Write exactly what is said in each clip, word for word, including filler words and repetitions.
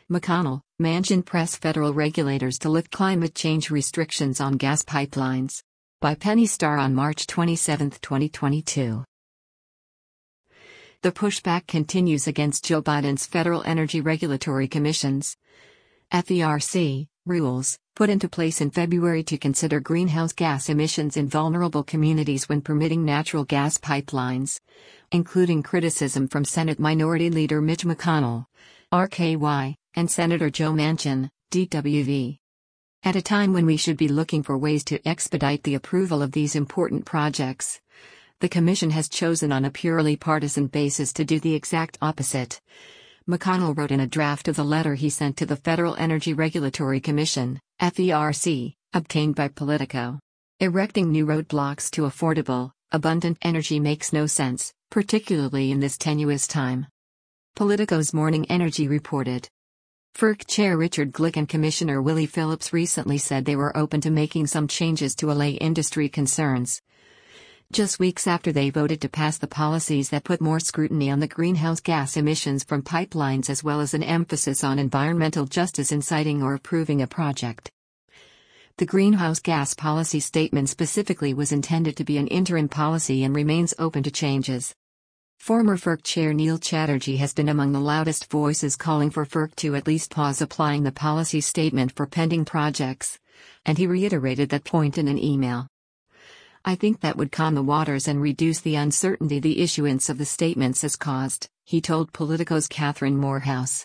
McConnell, Manchin press federal regulators to lift climate change restrictions on gas pipelines. By Penny Starr on March twenty-seventh, twenty twenty-two. The pushback continues against Joe Biden's Federal Energy Regulatory Commission's F E R C rules, put into place in February to consider greenhouse gas emissions in vulnerable communities when permitting natural gas pipelines, including criticism from Senate Minority Leader Mitch McConnell, R K Y, and Senator Joe Manchin, D W V. At a time when we should be looking for ways to expedite the approval of these important projects, the Commission has chosen on a purely partisan basis to do the exact opposite. McConnell wrote in a draft of the letter he sent to the Federal Energy Regulatory Commission, F E R C, obtained by Politico. Erecting new roadblocks to affordable, abundant energy makes no sense, particularly in this tenuous time. Politico's Morning Energy reported. F E R C Chair Richard Glick and Commissioner Willie Phillips recently said they were open to making some changes to allay industry concerns, just weeks after they voted to pass the policies that put more scrutiny on the greenhouse gas emissions from pipelines as well as an emphasis on environmental justice in siting or approving a project. The greenhouse gas policy statement specifically was intended to be an interim policy and remains open to changes. Former F E R C Chair Neil Chatterjee has been among the loudest voices calling for F E R C to at least pause applying the policy statement for pending projects, and he reiterated that point in an email. I think that would calm the waters and reduce the uncertainty the issuance of the statements has caused, he told Politico's Catherine Morehouse.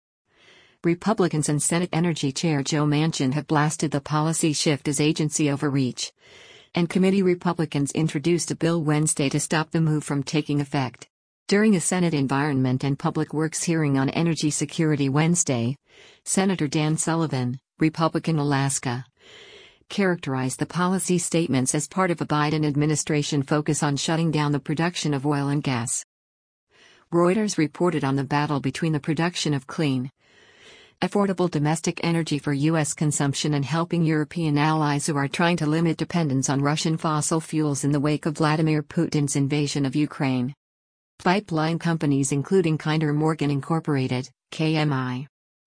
Republicans and Senate Energy Chair Joe Manchin have blasted the policy shift as agency overreach, and committee Republicans introduced a bill Wednesday to stop the move from taking effect. During a Senate Environment and Public Works hearing on energy security Wednesday, Senator Dan Sullivan, Republican Alaska, characterized the policy statements as part of a Biden administration focus on shutting down the production of oil and gas. Reuters reported on the battle between the production of clean, affordable domestic energy for U S consumption and helping European allies who are trying to limit dependence on Russian fossil fuels in the wake of Vladimir Putin's invasion of Ukraine. Pipeline companies including Kinder Morgan Incorporated, K M I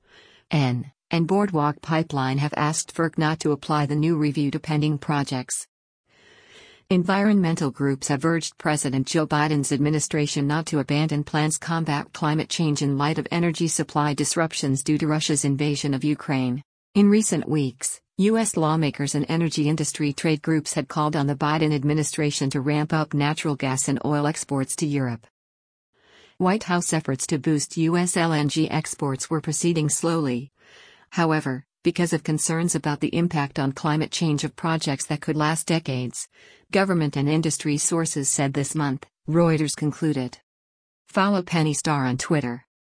N, and Boardwalk Pipeline have asked F E R C not to apply the new review to pending projects. Environmental groups have urged President Joe Biden's administration not to abandon plans to combat climate change in light of energy supply disruptions due to Russia's invasion of Ukraine. In recent weeks, U S lawmakers and energy industry trade groups had called on the Biden administration to ramp up natural gas and oil exports to Europe. White House efforts to boost U S L N G exports were proceeding slowly. However, because of concerns about the impact on climate change of projects that could last decades, government and industry sources said this month, Reuters concluded. Follow Penny Starr on Twitter.